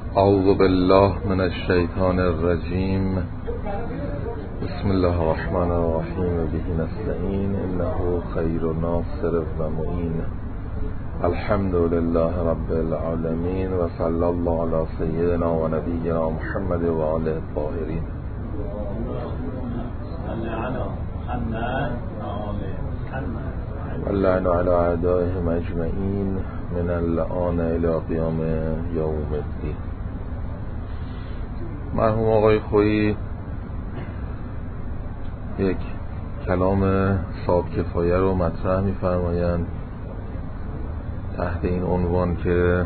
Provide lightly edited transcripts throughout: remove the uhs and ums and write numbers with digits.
اعوذ بالله من الشیطان الرجیم. بسم الله الرحمن الرحیم. به نستعین انه خیر ناصر و معین. الحمد لله رب العالمین و صلی الله علی سیدنا و نبینا محمد و آله الطاهرین. واللعن على اعدائهم اجمعین من الآن الى قیام یوم الدین. مرحوم آقای خویی یک کلام صاحب کفایه رو مطرح می‌فرمایند تحت این عنوان که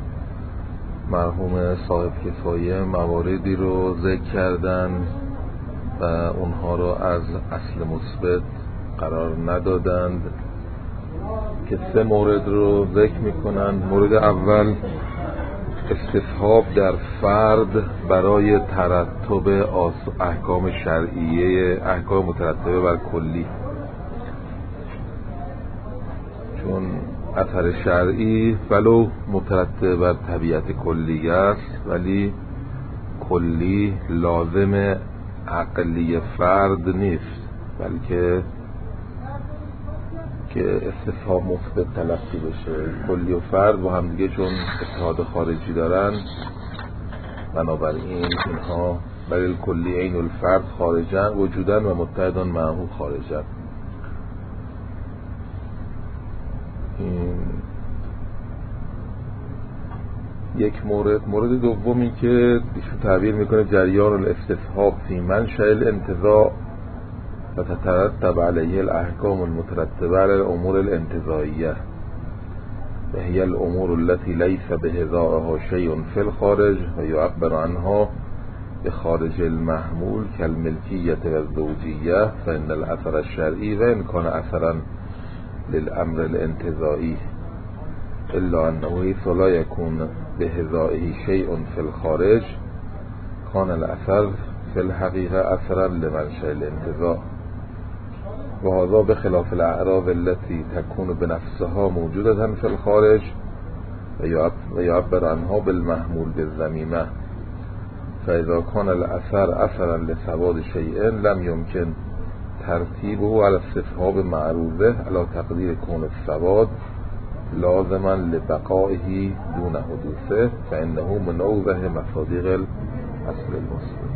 مرحوم صاحب کفایه مواردی رو ذکر کردن و اونها رو از اصل مثبت قرار ندادند که 3 مورد رو ذکر می‌کنند. مورد اول استصحاب در فرد برای ترتب احکام شرعیه، احکام مترتبه بر کلی، چون اثر شرعی ولو مترتب بر طبیعت کلی است ولی کلی لازم عقلی فرد نیست، بلکه که استصحاب مثبت تلقی بشه. کلی و فرد با هم دیگه چون اتحاد خارجی دارن، بنابراین اینها برای کلی عین الفرد خارجن وجودن و متحدان معه خارجن. این یک مورد دومی که ایشون تعبیر میکنه جریان الاستصحاب فی منشأ الانتزاع و تترتب علیه الاحکام المترتبه علی الامور الانتزاعیه و هی الامور التي لیس بهذائها شیء فی الخارج و یعبر عنها بخارج المحمول کالملکیة و الزوجیه فان الاثر الشرعی و ان کان اثرا للامر الانتزاعی الا انه حیث لا یکون بهذائه شیء فی الخارج کان الاثر فی الحقیقه اثرا لمنشأ الانتزاع و هذا بخلاف الاعراض التي تكون بنفسها موجودة في الخارج و يعبر عنها بالمحمول بالذمیمه فاذا كان الاثر اثرا لثبات شيء لم يمكن ترتیبه على استصحاب معروضه على تقدیر کون الثبات لازما لبقائه دون حدوثه فانه من اوضح مصادیق الاصل المثبت.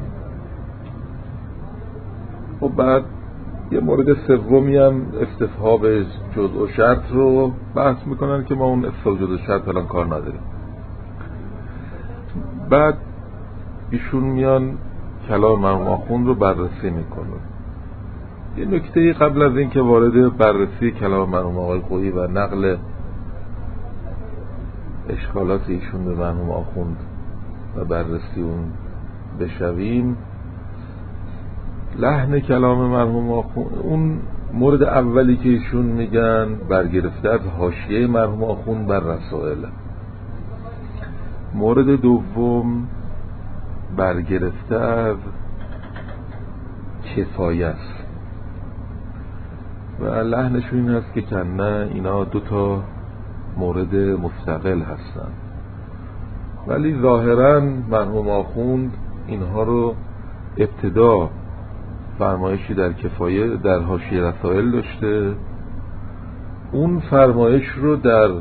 و بعد یه مورد سومی هم استصحاب جزء و شرط رو بحث میکنن که ما اون استصحاب جزء و شرط الان کار نداریم. بعد ایشون میان کلام مرحوم آخوند رو بررسی میکنن. یه نکته قبل از این که وارد بررسی کلام مرحوم آقای خویی و نقل اشکالات ایشون به مرحوم آخوند و بررسی اون بشویم، لحن کلام مرحوم آخوند، اون مورد اولی که ایشون میگن برگرفته از حاشیه مرحوم آخوند بر رسائل، مورد دوم برگرفته از کفایه است و لحنشون این هست که کنه اینا 2 مورد مستقل هستن، ولی ظاهرا مرحوم آخوند اینها رو ابتدا فرمایشی در کفایه در حاشیه رسائل داشته، اون فرمایش رو در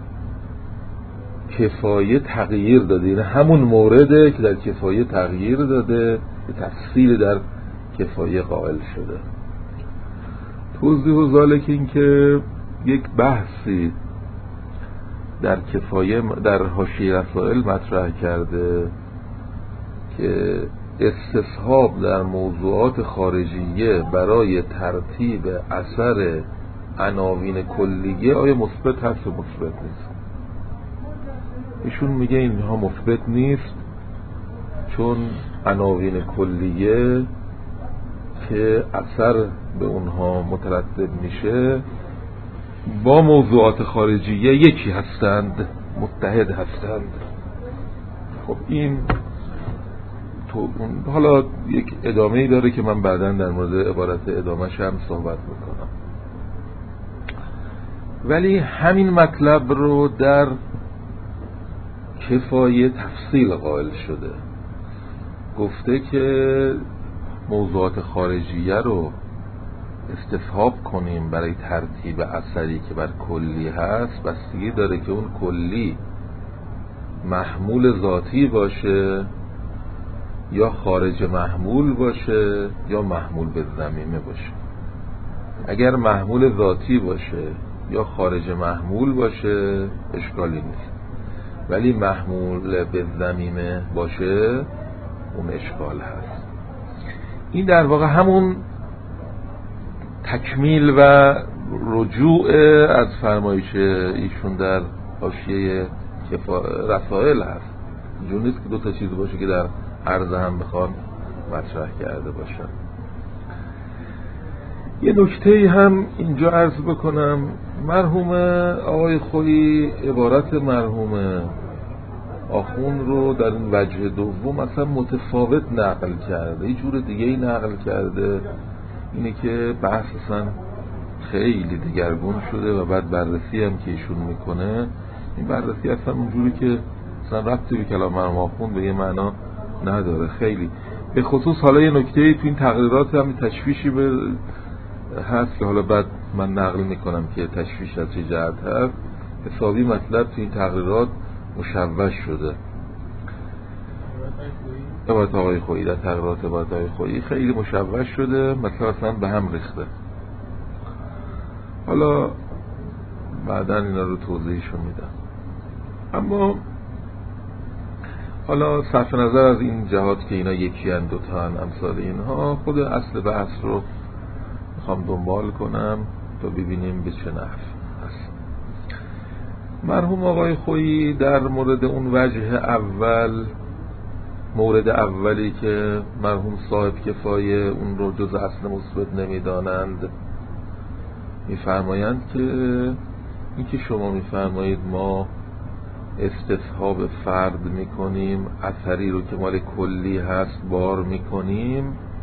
کفایه تغییر داده، یعنی همون مورده که در کفایه تغییر داده به تفصیل در کفایه قائل شده. توضیح و ذالک این که یک بحثی در کفایه در حاشیه رسائل مطرح کرده که استصحاب در موضوعات خارجیه برای ترتیب اثر عناوین کلیه آیا مثبت هست و مثبت نیست. ایشون میگه اینها مثبت نیست، چون عناوین کلیه که اثر به اونها مترتب میشه با موضوعات خارجیه یکی هستند، متحد هستند. خب این حالا یک ادامه‌ای داره که من بعداً در مورد عبارت ادامه‌ش هم صحبت میکنم، ولی همین مطلب رو در کفایه تفصیل قائل شده، گفته که موضوعات خارجیه رو استصحاب کنیم برای ترتیب اثری که بر کلی هست، بستگی داره که اون کلی محمول ذاتی باشه یا خارج محمول باشه یا محمول به ضمیمه باشه. اگر محمول ذاتی باشه یا خارج محمول باشه اشکالی نیست، ولی محمول به ضمیمه باشه اون اشکال هست. این در واقع همون تکمیل و رجوع از فرمایش ایشون در حاشیه رسائل هست. اینجور نیست که دو تا چیز باشه که در عرض هم بخوان مطرح کرده باشن. یه نکته هم اینجا عرض بکنم. مرحوم آقای خویی عبارت مرحوم آخوند رو در این وجه دوم اصلا متفاوت نقل کرده، یه جور دیگه ای نقل کرده. اینه که بحث اصلا خیلی دگرگون شده و بعد بررسی هم که ایشون میکنه، این بررسی اصلا اونجوری که اصلا ربطی به کلام مرحوم آخوند به یه معنا نداره. خیلی به خصوص حالا یه نکته تو این تقریرات هم تشویشی هست که حالا بعد من نقل میکنم که تشویش از چه جهت هست. حسابی مطلب تو این تقریرات مشوش شده. عبارت آقای خویی در تقریرات عبارت آقای خویی خیلی مشوش شده، مثلا اصلا به هم ریخته. حالا بعدا اینا رو توضیحشو میدم. اما حالا صرف نظر از این جهات که اینا یکی هن دوتا هن امثال اینها، خود اصل بحث رو میخوام دنبال کنم تا ببینیم به چه نحو هست. مرحوم آقای خویی در مورد اون وجه اول، مورد اولی که مرحوم صاحب کفایه اون رو جز اصل مثبت نمیدانند، میفرمایند که این که شما میفرمایید ما استصحاب فرد میکنیم، اثری رو که مال کلی هست بار میکنیم،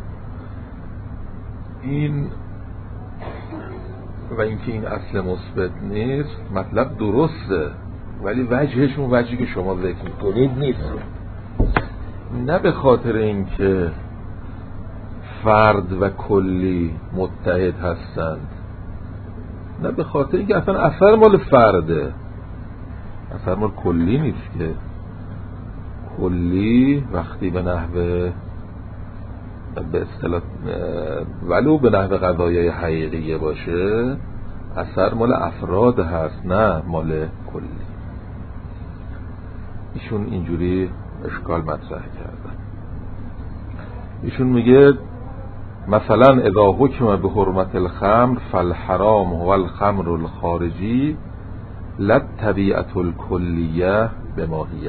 این و اینکه این اصل مثبت نیست مطلب درسته، ولی وجهش اون وجهی که شما ذکر میکنید نیست. نه به خاطر اینکه فرد و کلی متحد هستند، نه به خاطر اینکه اصلا اثر مال فرده، اثر مال کلی نیست که. کلی وقتی به نحوه به اصطلاح ولو به نحوه قضایای حقیقیه باشه، اثر مال افراد هست نه مال کلی. ایشون اینجوری اشکال مطرح کردن. ایشون میگه مثلا اذا حکم به حرمت الخمر فالحرام هو الخمر الخارجی لا طبیعت الکلیه بماهیه.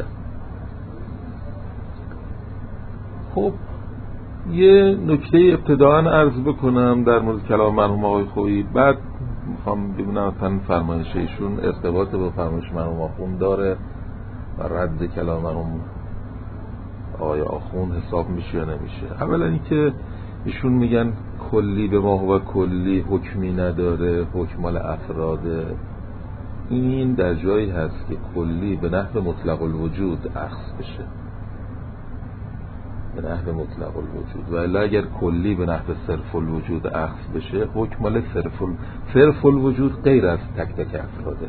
خب یه نکته ابتداءً عرض بکنم در مورد کلام مرحوم آقای خویی، بعد میخوام ببینم اصلا فرمایش ایشون ارتباط با فرمایش مرحوم آخوند داره و رد کلام مرحوم آقای آخوند حساب میشه یا نمیشه. اولا اینکه ایشون میگن کلی به ما هو کلی حکمی نداره، حکم مال افراده. این در جایی هست که کلی به نحو مطلق الوجود اخذ بشه، به نحو مطلق الوجود، و الا اگر کلی به نحو صرف الوجود اخذ بشه حکم مال صرف الوجود غیر از تک تک افراده.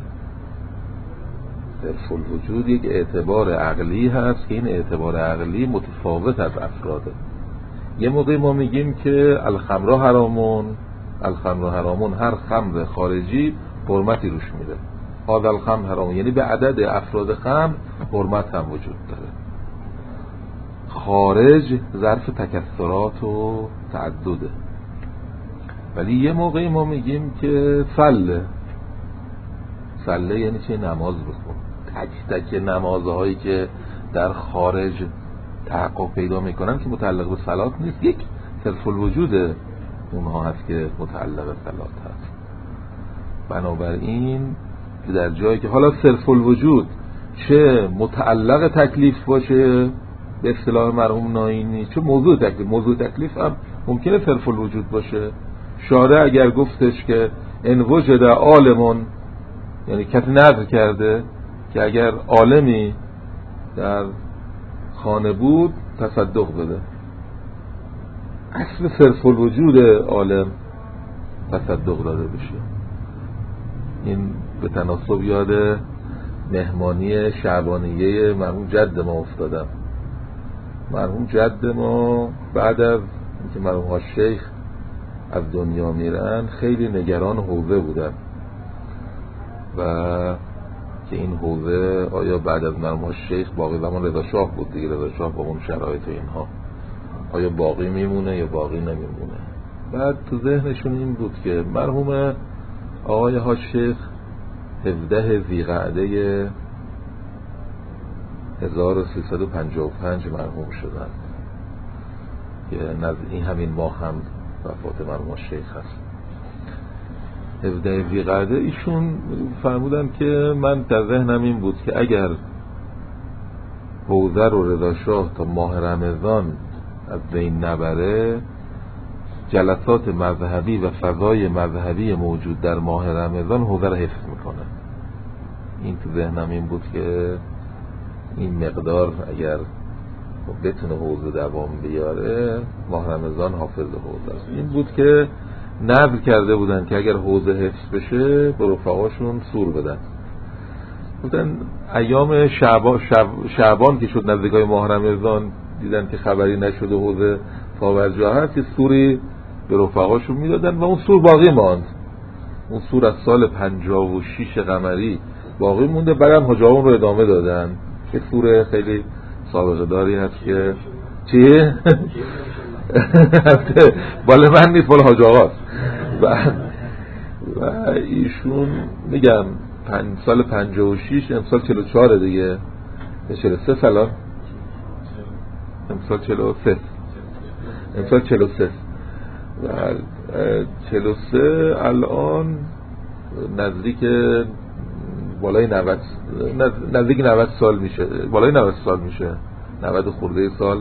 صرف الوجود یک اعتبار عقلی هست که این اعتبار عقلی متفاوت از افراده. یه موقع ما میگیم که الخمر حرامون، هر خمر خارجی حرمتی روش میده. هذا الخمر حرام یعنی به عدد افراد خمر حرمت هم وجود داره. خارج ظرف تکثرات و تعدده. ولی یه موقعی ما میگیم که صله یعنی چه؟ نماز بخون. تک تک نمازهایی که در خارج تحقق پیدا میکنن که متعلق به صلات نیست، یک صرف الوجود اونها هست که متعلق به صلات هست. بنابراین در جایی که حالا صرف الوجود چه متعلق تکلیف باشه به اصطلاح مرحوم ناینی، چه موضوع تکلیف هم ممکنه صرف الوجود باشه. شارع اگر گفتش که ان وجد عالمون، یعنی کسی نظر کرده که اگر عالمی در خانه بود تصدق بده. اصل صرف الوجود عالم تصدق داده بشه. این به تناسب یاد مهمانی شعبانیه مرحوم جد ما افتادم. مرحوم جد ما بعد از اینکه مرحوم ها شیخ از دنیا میرن خیلی نگران حوزه بودن و که این حوزه آیا بعد از مرحوم ها شیخ، باقی زمان رضا شاه بود دیگه، رضا شاه با اون شرایط و اینها، آیا باقی میمونه یا باقی نمیمونه. بعد تو ذهنشون این بود که مرحوم آقای ها شیخ 17 ذیقعده 1355 مرحوم شدن که این همین ماه هم وفات مرحوم شیخ هست. 17 ذیقعده ایشون فرمودن که من در ذهنم این بود که اگر حوزه رو رضا شاه تا ماه رمضان از بین نبره، جلسات مذهبی و فضای مذهبی موجود در ماه رمضان حوزه رو حفظ میکنه. این تو ذهنم این بود که این مقدار اگر بتونه حوزه دوام بیاره، ماه رمضان حافظ حوزه است. این بود که نذر کرده بودن که اگر حوزه حفظ بشه به رفقاشون سور بدن. بودن ایام شعبان که شد نزدیکای ماه رمضان، دیدن که خبری نشده حوزه پاورجا هست، که سوری به رفقاشون میدادن و اون سور باقی ماند. اون سور از سال 56 قمری باقی مونده، بعدم حاج آقا رو ادامه دادن که سور خیلی سابقه داری هست که چیه؟ بالا من نیست، بالا حاج آقاست. و ایشون میگم سال 56، امسال 44 دیگه، 43 سال، امسال 43، امسال 43 و 43 الان نزدیک بالای 90 نزدیک 90 سال میشه، بالای 90 سال میشه، 90 خورده سال،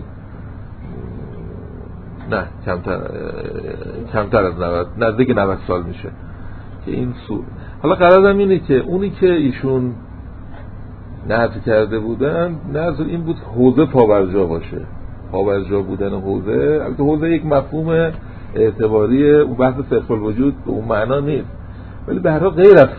نه کمتر از 90، نزدیک 90 سال میشه که این سو. حالا قرارم اینه که اونی که ایشون نذر کرده بودن، نذر این بود حوزه پابرجا باشه. پابرجا بودن حوزه، البته حوزه یک مفهوم اعتباری، اون بحث صرف الوجود به اون معنا نیست، ولی به هر حال غیر از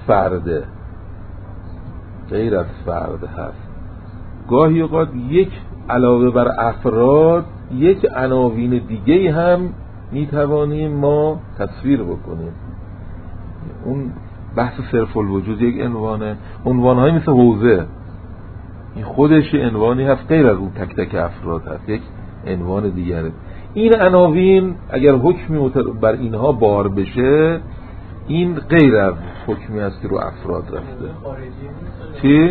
فرد هست. گاهی اوقات یک علاوه بر افراد، یک عناوین دیگه هم میتوانیم ما تصویر بکنیم. اون بحث صرف الوجود یک عنوانهایی مثل حوزه، این خودش عنوانی هست، غیر از اون تک تک افراد هست، یک عنوان دیگره. این عناوین اگر حکمی بر اینها بار بشه، این غیر از حکمی است که رو افراد رفته. چی؟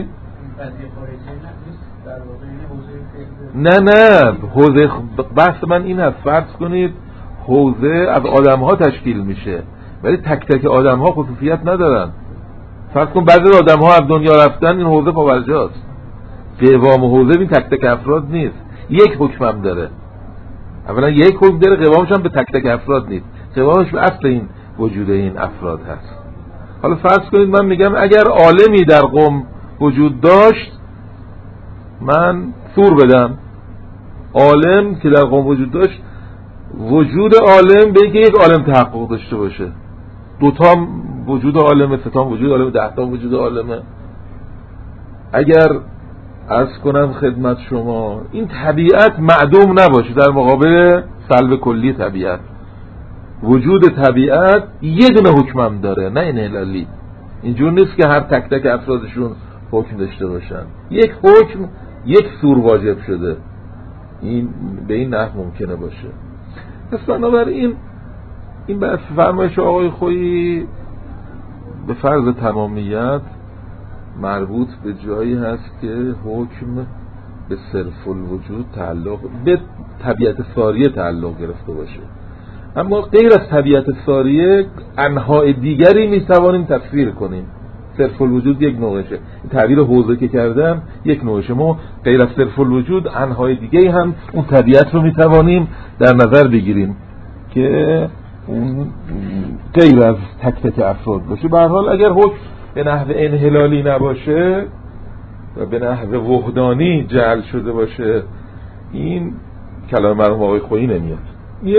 نه حوزه، بحث من این هست، فرض کنید حوزه از آدم ها تشکیل میشه ولی تک تک آدم ها خصوصیت ندارن. فرض کن بعضی آدم ها از دنیا رفتن، این حوزه پابرجاست. قوام حوزه این تک تک افراد نیست، یک حکم هم داره. اولا یک حکم داره، قوامش هم به تک تک افراد نیست، قوامش به اصل این وجود این افراد هست. حالا فرض کنید من میگم اگر عالمی در قوم وجود داشت، من سور بدم. عالم که در قوم وجود داشت، وجود عالم به اینکه یک عالم تحقق داشته باشه. دوتا وجود عالمه، سه وجود عالمه، 10 وجود عالمه. اگر عرض کنم خدمت شما این طبیعت معدوم نباشه در مقابل سلب کلی طبیعت، وجود طبیعت یه دونه حکمم داره، نه این هلالی. اینجور نیست که هر تک تک افرادشون حکم داشته باشن. یک حکم، یک سور واجب شده. این به این نحو ممکنه باشه. پس بنابراین این بحث فرمایش آقای خویی به فرض تمامیت مربوط به جایی هست که حکم به صرف الوجود تعلق، به طبیعت ساریه تعلق گرفته باشه. اما غیر از طبیعت ساریه انواع دیگری میتوانیم تفسیر کنیم. صرف الوجود یک نوعشه، تعبیر حوزه که کردم یک نوعشه. ما غیر از صرف الوجود انواع دیگه هم اون طبیعت رو میتوانیم در نظر بگیریم که اون غیر از تک تک افراد باشه. به هر حال اگر حکم به نحو انحلالی نباشه، و به نحو وحدانی جعل شده باشه، این کلام مرحوم آقای خویی نمیاد. یه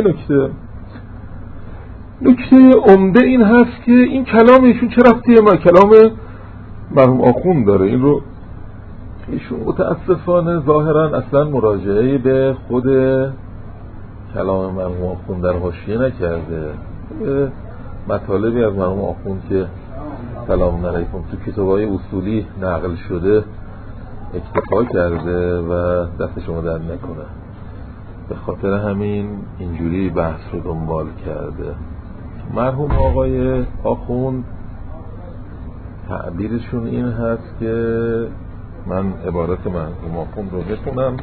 نکته عمده این هست که این کلام ایشون چه ربطی ما کلام مرحوم آخوند داره. این رو ایشون متاسفانه ظاهرا اصلا مراجعه به خود کلام مرحوم آخوند در حاشیه نکرده، مطالبی از مرحوم آخوند که سلام علیکم تو کتابای اصولی نقل شده اکتفا کرده و دست شما در نکنه، به خاطر همین اینجوری بحث رو دنبال کرده. مرحوم آقای آخوند تعبیرشون این هست که من عبارت مرحوم آخوند رو بخونم.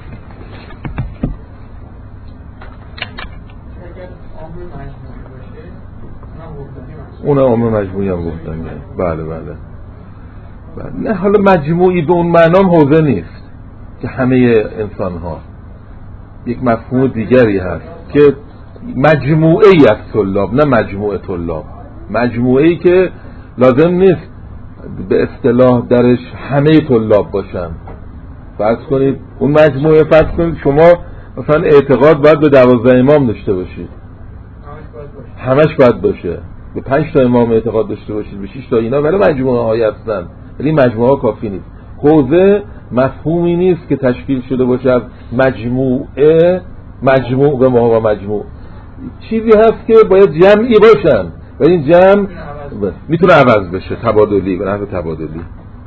اون عامه مجموعی هم گفتن. بله. نه حالا مجموعی به اون معنام حوزه نیست که همه انسان ها، یک مفهوم دیگری هست که مجموعه ای از طلاب، نه مجموعه طلاب، مجموعه ای که لازم نیست به اصطلاح درش همه طلاب باشن. فرض کنید اون مجموعه، فرض کنید شما مثلا اعتقاد باید به 12 امام داشته باشید، همش باید باشه، به 5 تا امام اعتقاد داشته باشید، به 6 تا، اینا ولی مجموعه های هستن، ولی مجموعه ها کافی نیست. حوزه مفهومی نیست که تشکیل شده باشه از مجموعه، مجموع به ما و مجموع، چیزی هست که باید جمعی باشن و این جمع میتونه عوض بشه، تبادلی، به نحو تبادلی.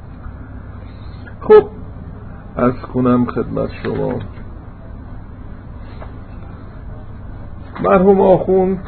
خب عرض کنم خدمت شما مرحوم آخوند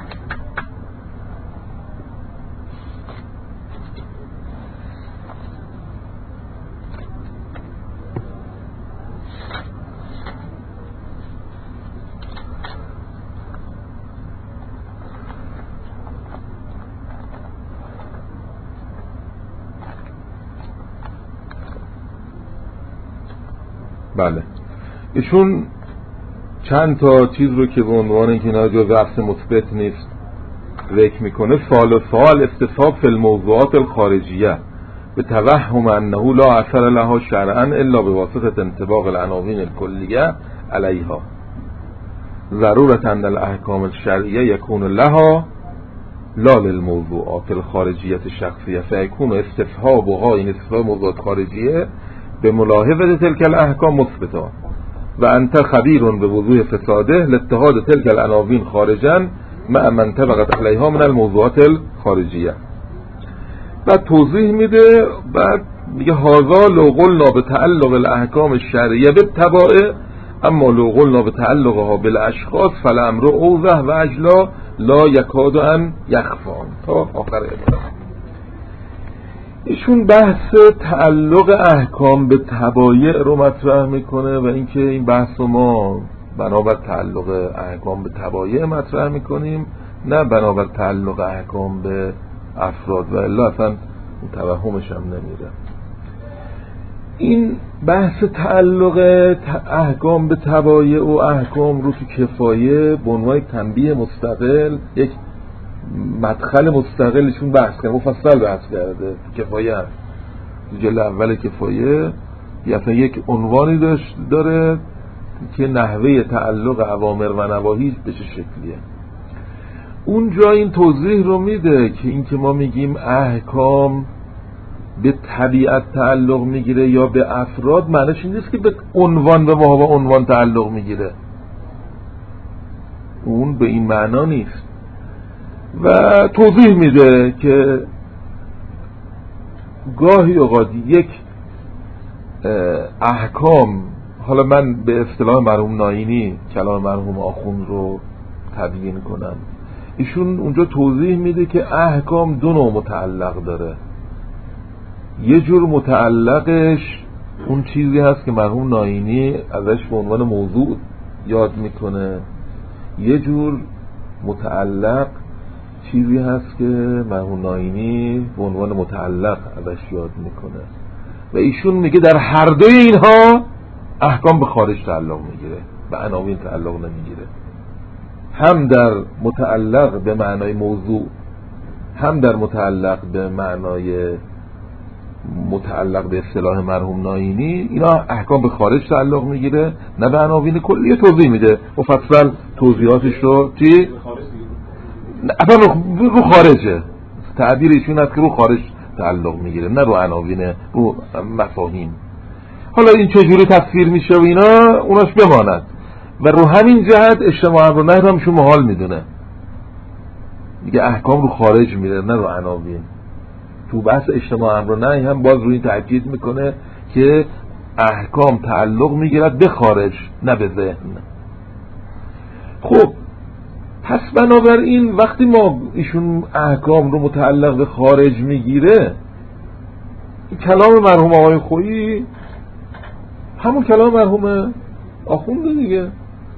بله ایشون چند تا چیز رو که به عنوان اینکه اینا جز اصل مثبت نیست ذکر میکنه. سال استصحاب فی الموضوعات الخارجیه به توهم انه لا اثر لها شرعا الا به واسطه انطباق العناوین الکلیه علیها، ضرورت ان الاحکام الشرعیه یکون لها لا للموضوعات الخارجیه الشخصیه فیکون استصحابها، این استصحاب موضوعات خارجیه به ملاحظه تلك الاحکام مثبتا و انت خبیر به وضوح فساده لاتحاد تلك العناوین خارجا مع من طبقت علیها من الموضوعات الخارجیه. بعد توضیح میده، بعد میگه هذا لو قلنا بتعلق الاحکام الشرعیه بالتبائع اما لو قلنا بتعلقها بالاشخاص فالامر اوضح و اجلا لا یکاد ان یخفی تا آخر عبارت. ایشون بحث تعلق احکام به تبایع رو مطرح میکنه و اینکه این بحث رو ما بنابر تعلق احکام به تبایع مطرح میکنیم، نه بنابر تعلق احکام به افراد، و الا اصلا توهمش هم نمیره. این بحث تعلق احکام به تبایع و احکام رو تو کفایه به عنوان یک تنبیه مستقل، یک مدخل مستقلشون بحث کرده، مفصل بحث کرده. کفایه هست تو جلد اول کفایه یک عنوانی داره که نحوه تعلق اوامر و نواهی به چه شکلیه. اونجا این توضیح رو میده که این که ما میگیم احکام به طبیعت تعلق میگیره یا به افراد، معنیش این نیست که به عنوان و ما و عنوان تعلق میگیره، اون به این معنا نیست. و توضیح میده که گاهی اوقات یک احکام، حالا من به اصطلاح مرحوم ناینی کلام مرحوم آخوند رو تبیین کنم، ایشون اونجا توضیح میده که احکام دو نوع متعلق داره. یه جور متعلقش اون چیزی هست که مرحوم ناینی ازش به عنوان موضوع یاد میکنه، یه جور متعلق چیزی هست که مرحوم ناینی به عنوان متعلق ازش یاد میکنه و ایشون میگه در هر دوی اینها احکام به خارج تعلق میگیره، به عناوین تعلق نمیگیره. هم در متعلق به معنای موضوع، هم در متعلق به معنای متعلق به اصطلاح مرحوم ناینی، اینا احکام به خارج تعلق میگیره نه به عناوین کلیه. توضیح میده مفصل توضیحاتش رو چی؟ اصلا رو خارجه، تعبیر ایشون هست که رو خارج تعلق میگیره نه رو عناوین، رو مفاهیم. حالا این چجوری تفسیر میشه و اینا اوناش بماند. و رو همین جهت اجتماع امر و نهی هم شما محال میدونه، میگه احکام رو خارج میره نه رو عناوین. تو بحث اجتماع امر و نهی هم باز روی این تاکید میکنه که احکام تعلق میگیرد به خارج نه به ذهن. خب پس بنابراین وقتی ما ایشون احکام رو متعلق به خارج میگیره، کلام مرحوم آقای خویی همون کلام مرحوم آخونده دیگه.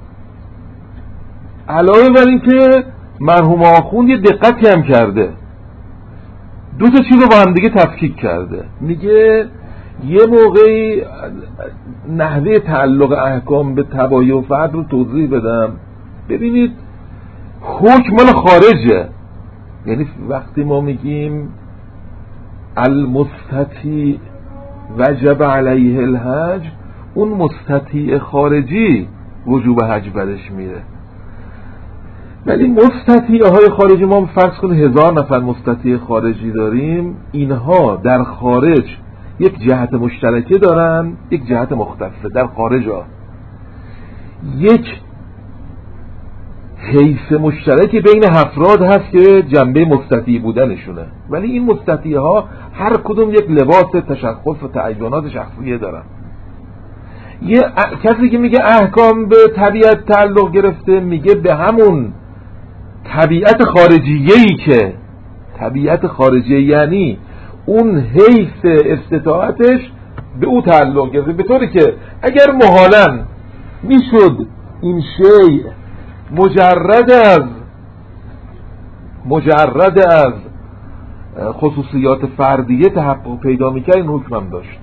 علاوه بر این که مرحوم آخوند یه دقتی هم کرده، دو تا چیز رو با هم دیگه تفکیک کرده. میگه یه موقعی نحوه تعلق احکام به تبایع و فرد رو توضیح بدم. ببینید حکم مال خارجه، یعنی وقتی ما میگیم المستطیع وجب علیه الحج، اون مستطیع خارجی وجوب حج برش میره. ولی مستطیع های خارجی ما فرض کنید 1000 نفر مستطیع خارجی داریم، اینها در خارج یک جهت مشترکه دارن، یک جهت مختصه. در خارج ها یک حیث مشترکی بین افراد هست که جنبه مستطیع بودنشونه، ولی این مستطیع ها هر کدوم یک لباس تشخص و تعینات شخصیه دارن. یه کسی که میگه احکام به طبیعت تعلق گرفته، میگه به همون طبیعت خارجیه‌ای که طبیعت خارجیه، یعنی اون حیث استطاعتش به او تعلق گرفته، به طوری که اگر محالاً میشد این شیء مجرد از خصوصیات فردیه تحقق پیدا میکرد، این حکم هم داشت.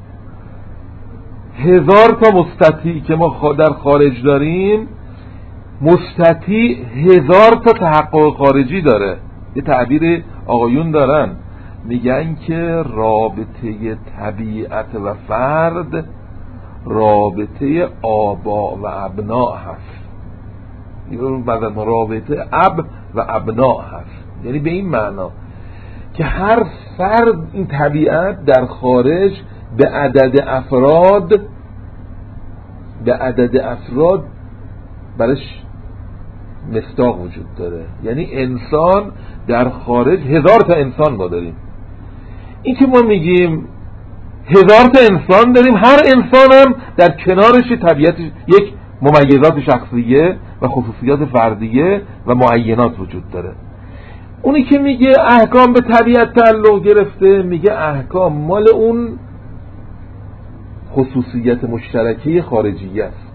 1000 تا مستطیع که ما در خارج داریم، مستطیع 1000 تا تحقق خارجی داره. یه تعبیر آقایون دارن، میگن که رابطه طبیعت و فرد رابطه آبا و ابنا هست، بعد رابطه اب و ابنا هست. یعنی به این معنا که هر فرد این طبیعت در خارج به عدد افراد برش مصداق وجود داره. یعنی انسان در خارج 1000 تا انسان ما داریم. این که ما میگیم 1000 تا انسان داریم، هر انسان هم در کنارش طبیعت یک ممیزات شخصیه و خصوصیات فردیه و معینات وجود داره. اونی که میگه احکام به طبیعت تعلق گرفته، میگه احکام مال اون خصوصیت مشترکی خارجیه است.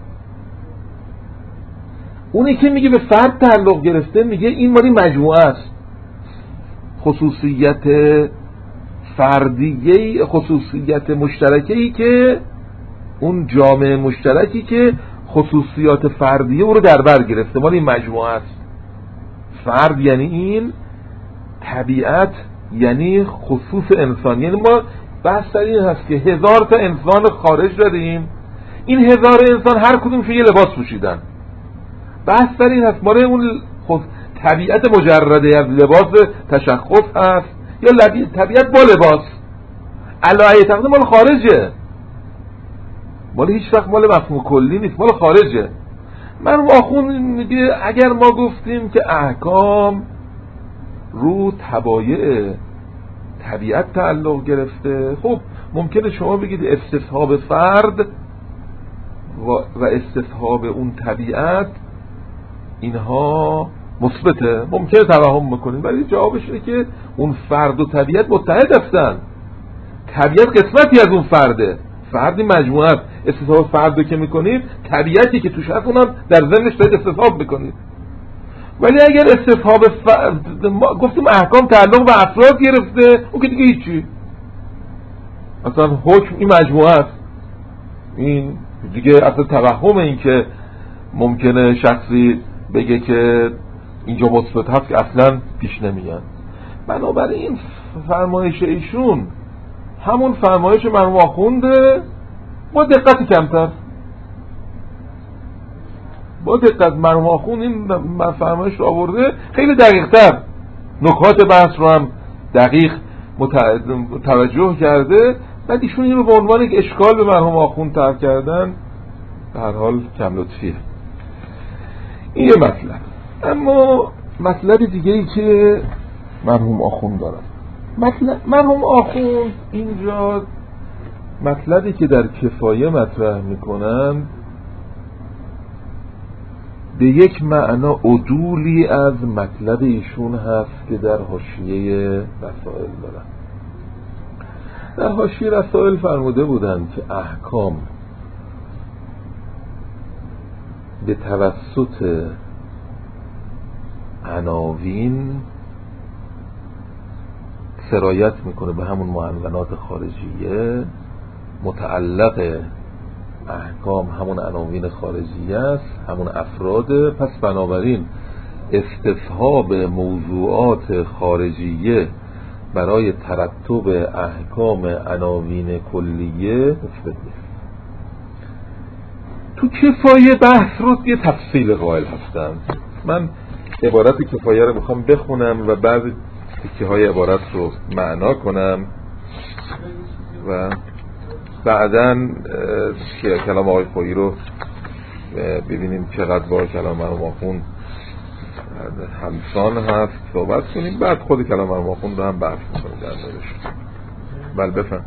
اونی که میگه به فرد تعلق گرفته، میگه این مالی مجموعه است، خصوصیت فردیه، خصوصیت مشترکی که اون جامعه مشترکی که خصوصیات فردیه او رو در بر گرفته، مالی مجموعه است. فرد یعنی این، طبیعت یعنی خصوص انسان. یعنی ما بحث در این هست که 1000 تا انسان خارج داریم، این 1000 انسان هر کدومش یه لباس پوشیدن. بحث در این هست مال اون طبیعت مجرده از لباس تشخص هست یا طبیعت با لباس. علایه تقدیم مال خارجه، مال هیچ وقت مال مفهوم کلی نیست، مال خارجه. من آخون میگه اگر ما گفتیم که احکام رو تبایع طبیعت تعلق گرفته، خب ممکنه شما بگید استصحاب فرد و استصحاب اون طبیعت اینها مثبته، ممکنه توهم بکنید، ولی جوابش اینه که اون فرد و طبیعت متحد هستن. طبیعت قسمتی از اون فرده، فردی مجموعه است. استصحاب فرد رو که میکنید، طبیعتی که توش هست اونم در ذهنش دارید استصحاب میکنید. ولی اگر استصحاب گفتیم احکام تعلق به افراد گرفته، اون که دیگه هیچی، اصلا حکم این مجموعه است. این دیگه اصلا توهم این که ممکنه شخصی بگه که اینجا مثبت هست که اصلا پیش نمیاد. بنابراین فرمایش ایشون همون فرمایش مرحوم آخونده با دقت کمتر. با دقت مرحوم آخوند این فرمایش رو آورده خیلی دقیق تر، نکات بحث رو هم دقیق توجه کرده، بعد ایشون این رو به عنوان یک اشکال به مرحوم آخوند طرح کردن. به هر حال کم لطفیه این یه مطلب. اما مطلب دیگه ای که مرحوم آخوند دارن، مرحوم آخوند اینجا مطلبی که در کفایه مطرح میکنن به یک معنا عدولی از مطلب ایشون هست که در حاشیه رسائل دارن. در حاشیه رسائل فرموده بودند که احکام به توسط عناوین سرایت میکنه به همون معنونات خارجیه، متعلق احکام همون عناوین خارجیه است، همون افراده. پس بنابراین استصحاب موضوعات خارجیه برای ترتب احکام عناوین کلیه مثبت نیست. تو کفایه بحث رو یه تفصیل قائل هستم. من عبارت کفایه رو میخوام بخونم و بعضی تکه های عبارت رو معنا کنم و بعداً کلام آقای خویی رو ببینیم چقدر با کلام مرحوم آخوند همسان هست صحبت کنیم، بعد خود کلام مرحوم آخوند رو هم بحث میکنیم در موردش. بله بفهم.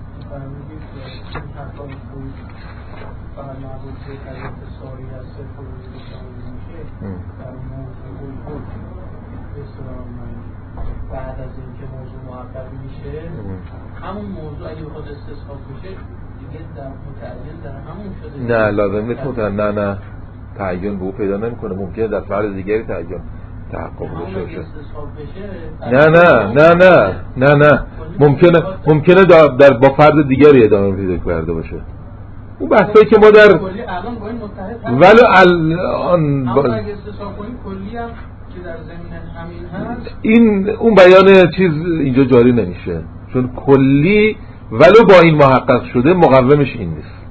بعد از اینکه موضوع محقق میشه همون موضوع اگه بخواد استصحاب بشه دیگه در متعین در همون شده. نه لازم نیست نه تعین به او پیدا نمیکنه. ممکنه در فرد دیگری تعین تحقق بشه. نه ممکنه در با فرد دیگری ادامه پیدا کرده باشه. اون بحثایی که ما در ولو الان اگه استصحاب کنیم کلی هم که در زمین همین هست، این اون بیان چیز اینجا جاری نمیشه، چون کلی ولو با این محقق شده مقومش این نیست.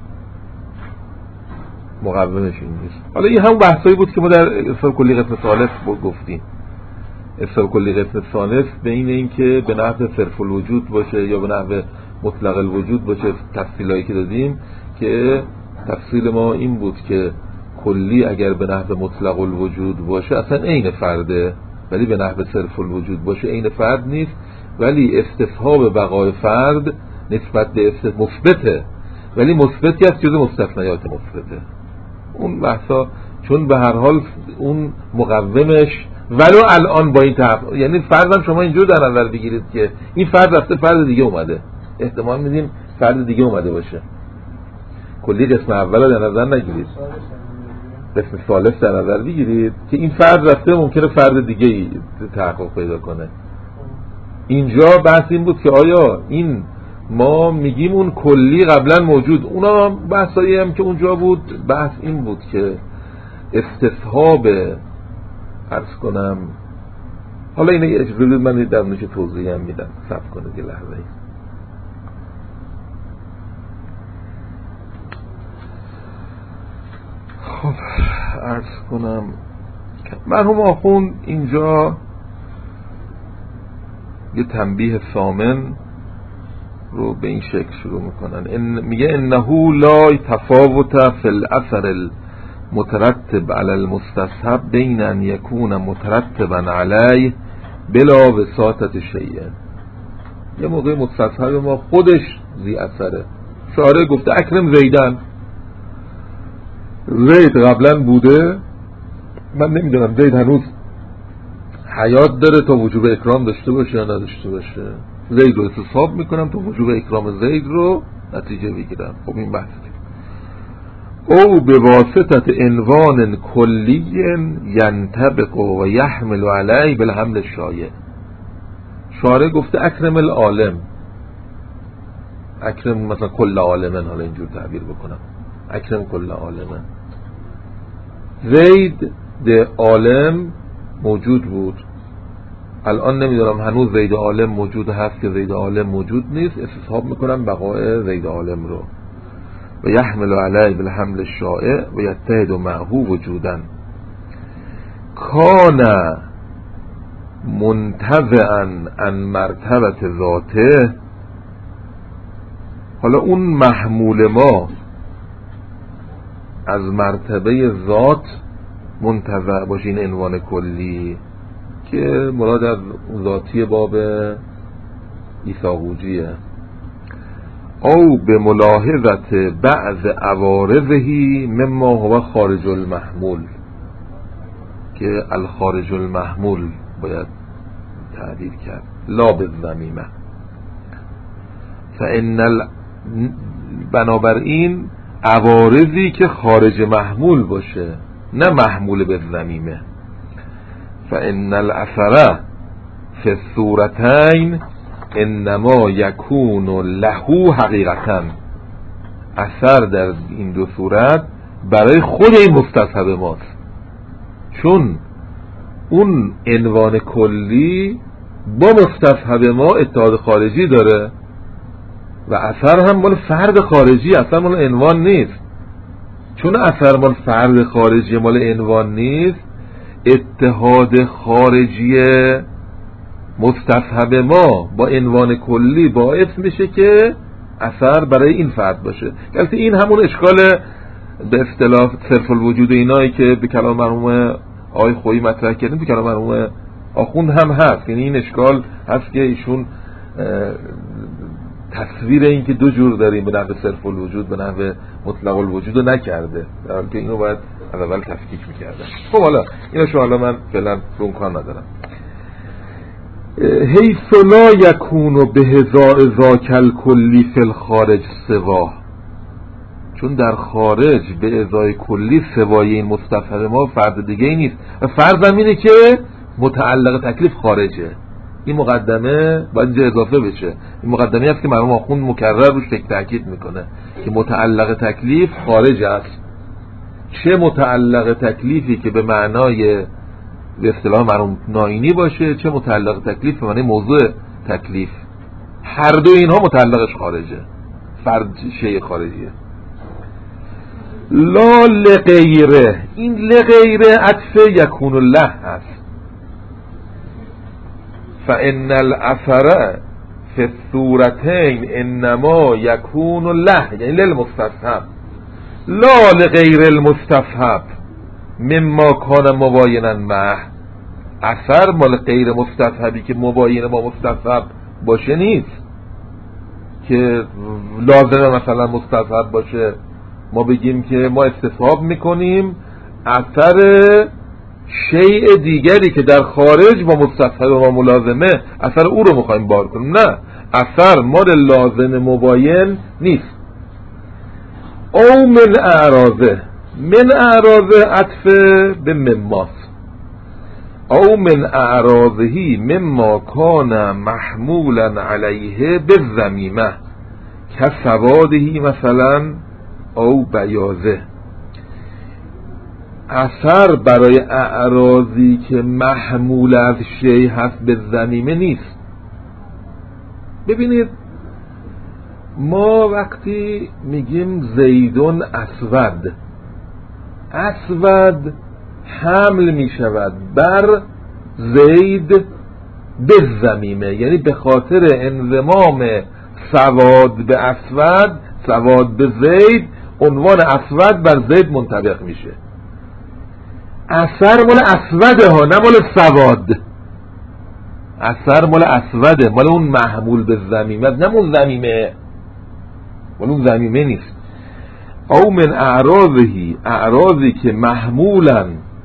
حالا این هم بحثایی بود که ما در اصحاب کلی قسم ثالث گفتیم. اصحاب کلی قسم ثالث بین این که به نحو صرف الوجود باشه یا به نحو مطلق الوجود باشه تفصیلایی که دادیم، که تفصیل ما این بود که کلی اگر به نحو مطلق الوجود باشه اصلا عین فرده، ولی به نحو صرف الوجود باشه عین فرد نیست، ولی استصحاب بقای فرد نسبت به مثبته، ولی مثبتی است جز مستثنیات مثبته. اون بحثا چون به هر حال اون مقومش ولو الان با این تحقیق، یعنی فردم شما اینجور در نظر بگیرید که این فرد رفته فرد دیگه اومده، احتمال میدیم فرد دیگه اومده باشه. کلی قسم اول در نظر نگیرید، قسم ثالث در نظر بگیرید که این فرد رفته ممکنه فرد دیگه تحقق پیدا کنه. اینجا بحث این بود که آیا این ما میگیم اون کلی قبلا موجود، اونا بحثایی هم که اونجا بود بحث این بود که استصحاب عرض کنم، حالا اینه اجازه بدید من در نوش توضیح هم میدم، صبر کنید یه لحظه. خب عرض کنم مرحوم آخوند اینجا یه تنبیه ثامن رو به این شکل شروع میکنن. میگه انه لا تفاوت فی الاثر المترتب علی المستصحب بین ان یکون مترتبا علیه بلا وساطت شیء. یه موقع مستصحب ما خودش ذی اثره. شارع گفته اکرم زیدن، زید قبلا بوده، من نمیدونم زید هنوز حیات داره تا وجوب اکرام داشته باشه یا نداشته باشه، زید رو استصحاب میکنم تا وجوب اکرام زید رو نتیجه بگیرم. خب این بحث او به واسطت عنوان کلی ینطبق و یحمل علی بالحمل شایع. شارع گفته اکرم العالم، اکرم مثلا کل عالمن، حالا اینجور تعبیر بکنم اکرم کل عالمن. زید ده عالم موجود بود الان نمیدونم هنوز زید عالم موجود هست که زید عالم موجود نیست، استصحاب میکنم بقای زید عالم رو. و یحمل علیه بالحمل الشائع و یتحد معه وجودا. کان منتزعا عن مرتبه ذاته. حالا اون محمول ما از مرتبه ذات منتزع باشه، این عنوان کلی که مراد از ذاتی باب ایثاقوجیه. او به ملاحظت بعض عوارضهی مما هو خارج المحمول، که الخارج المحمول باید تعبیر کرد، لا بالضمیمه. بنابراین عوارضی که خارج محمول باشه، نه محمول بالضمیمه. فان الاثر فی الصورتین انما یکون له حقیقتا. اثر در این دو صورت برای خود این مستصحب ماست، چون اون عنوان کلی با مستصحب ما اتحاد خارجی داره و اثر هم مال فرد خارجی، اثر مال عنوان نیست. چون اثر مال فرد خارجی، مال عنوان نیست، اتحاد خارجی مستصحب ما با عنوان کلی باعث میشه که اثر برای این فرد باشه. البته این همون اشکال به اصطلاح صرف الوجود اینایی که به کلام مرحوم آقای خویی مطرح کردیم، به کلام مرحوم آخوند هم هست. یعنی این اشکال هست که ایشون تصویر این که دو جور داریم، به نحو صرف الوجود به نحو مطلق الوجود رو نکرده، در حالی که اینو باید از اول تفکیک میکردن. خب حالا اینو شو حالا من فعلا به امکان ندارم. حیث لا یکون به هزاء ذاک الکلی فی الخارج سوا، چون در خارج به ازای کلی سوای این مستصحب ما فرد دیگه ای نیست و فرضم اینه که متعلق تکلیف خارجه. این مقدمه باید اینجا اضافه بشه. این مقدمه هست که مرحوم آخوند مکرر روش تاکید میکنه که متعلق تکلیف خارج است. چه متعلق تکلیفی که به معنای به اصطلاح مرحوم ناینی باشه، چه متعلق تکلیف به معنی موضوع تکلیف، هر دو اینها متعلقش خارجه، فرد شیء خارجیه. لا لغیره، این لغیره عطف یکون الله هست. فان الاثر فی الصورتین انما یکون الله، یعنی للمستصحب، لا لغیر المستصحب مما کان مباینا معه. اثر مال غیر مستصحبی که مباین با مستصحب باشه نیست، که لازمه مثلا مستصحب باشه ما بگیم که ما استصحاب میکنیم اثر شیء دیگری که در خارج با مستصحب ما ملازمه، اثر او رو میخوایم بار کنیم. نه، اثر مال لازم مباین نیست. او من اعراضه، من اعراضه عطف به مماست. او من اعراضهی مما کان محمولا علیه بالضمیمه که سوادهی مثلا او بیاضه. اثر برای اعراضی که محمول از شیء هست به ضمیمه نیست. ببینید ما وقتی میگیم زیدون اسود، اسود حمل میشود بر زید به ضمیمه، یعنی به خاطر انضمام سواد به اسود، سواد به زید، عنوان اسود بر زید منطبق میشه. اثر مال اسوده ها، نه مال سواد. اثر مال اسوده، مال اون محمول به ضمیمه، نه مال ضمیمه، مال اون ضمیمه نیست. او من اعراضهی، اعراضی که محمولا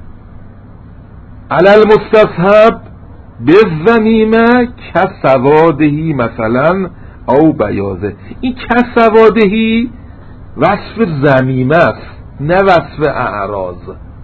علی المستصحب بالضمیمه کسوادهی مثلا او بیاضه. این کسوادهی وصف ضمیمه است، نه وصف اعراض.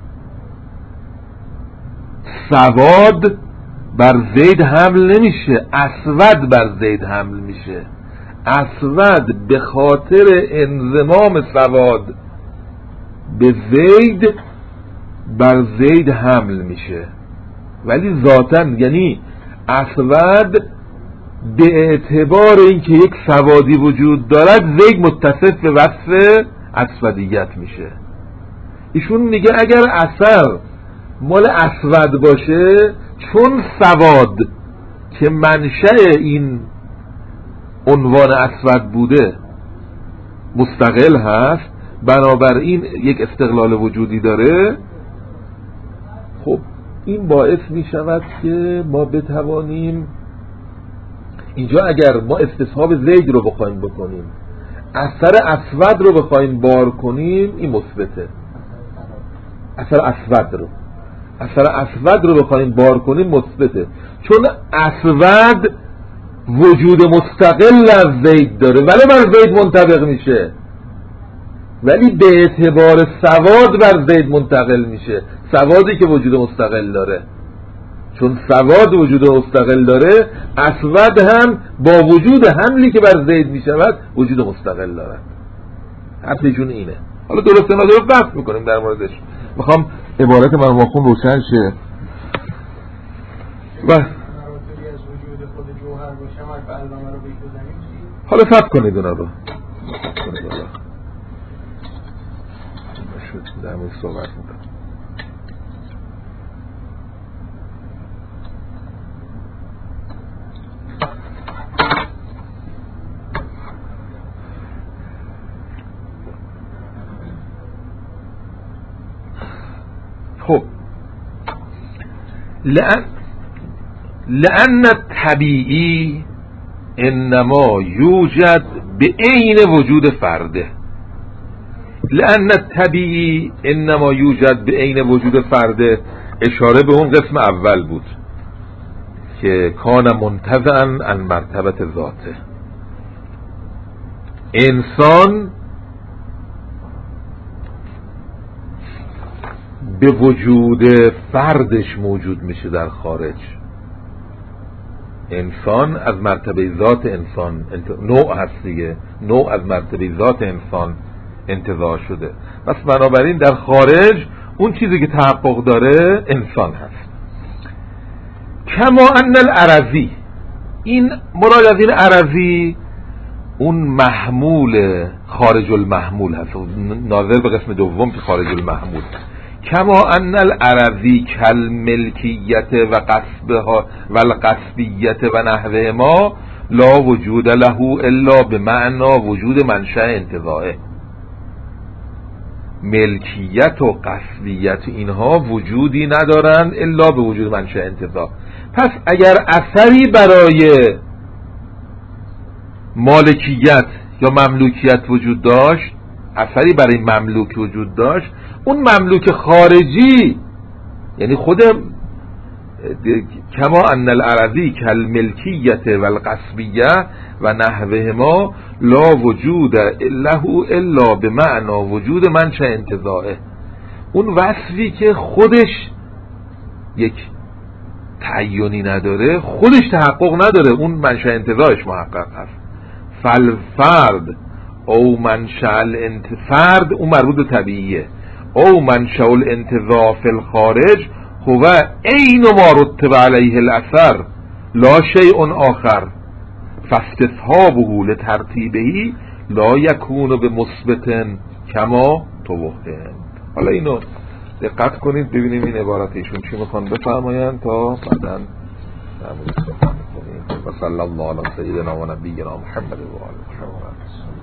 سواد بر زید حمل نمیشه، اسود بر زید حمل میشه. اسود به خاطر انضمام سواد به زید بر زید حمل میشه، ولی ذاتاً یعنی اسود به اعتبار اینکه یک سوادی وجود دارد زید متصف به وصف اسودیت میشه. ایشون میگه اگر اثر مال اسود باشه، چون سواد که منشأ این عنوان اسود بوده مستقل هست، بنابراین یک استقلال وجودی داره. خب این باعث می شود که ما بتوانیم اینجا اگر ما استصحاب زید رو بخوایم بکنیم، اثر اسود رو بخوایم بار کنیم، این مثبته. اثر اسود رو بخوایم بار کنیم مثبته، چون اسود وجود مستقل از زید داره ولی بر زید منطبق میشه، ولی به اعتبار سواد بر زید منتقل میشه، سوادی که وجود مستقل داره. چون سواد وجود مستقل داره، اسود هم با وجود حملی که بر زید میشود وجود مستقل داره. حرفشون اینه. حالا درست نادرست بحث میکنیم در موردش. میخوام عبارت من واخون روشن شه. و حالا ثبت کنید اونا رو. در مورد صحبت میکنم. خب لأن الطبیعی انما یوجد به عین وجود فرده. لأن الطبیعی انما یوجد به عین وجود فرده اشاره به اون قسم اول بود که کان منتزعا عن مرتبت ذاته. انسان به وجود فردش موجود میشه در خارج. انسان از مرتبه ذات انسان نوع هست دیگه، نوع از مرتبه ذات انسان انتزاع شده. پس بنابراین در خارج اون چیزی که تحقق داره انسان هست. کما ان العرضی، این مراد از این عرضی اون محمول خارج المحمول هست، ناظر به قسم دوم که خارج المحمول. کما ان العرضی کالملکیت و قصبها و القصبیت و نحوه ما لا وجود له الا به معنا وجود منشأ انتزاعه. ملکیت و قصبیت اینها وجودی ندارند الا به وجود منشأ انتزاع. پس اگر اثری برای مالکیت یا مملوکیت وجود داشت، اثری برای مملوک وجود داشت، اون مملوک خارجی یعنی خود کما ان العرضی کالملکیت و القصبیه و نحوه ما لا وجود له الا به معنا وجود منشأ انتزاعه. اون وصفی که خودش یک تعیینی نداره، خودش تحقق نداره، اون منشأ انتزاعش محقق هست. فالفرد او منشأ فرد اون مربوط به طبیعیه، او منشأ الانتزاع فی الخارج هو عین ما رتب علیه الاثر لا شیء آخر فاستصحابه لترتیبه لا یکون بمثبت کما توهم. حالا اینو دقت کنید ببینیم این عبارتشون چی میخوان بفرمایند تا بعداً و صلی الله علی سیدنا و نبینا محمد و آله محمد.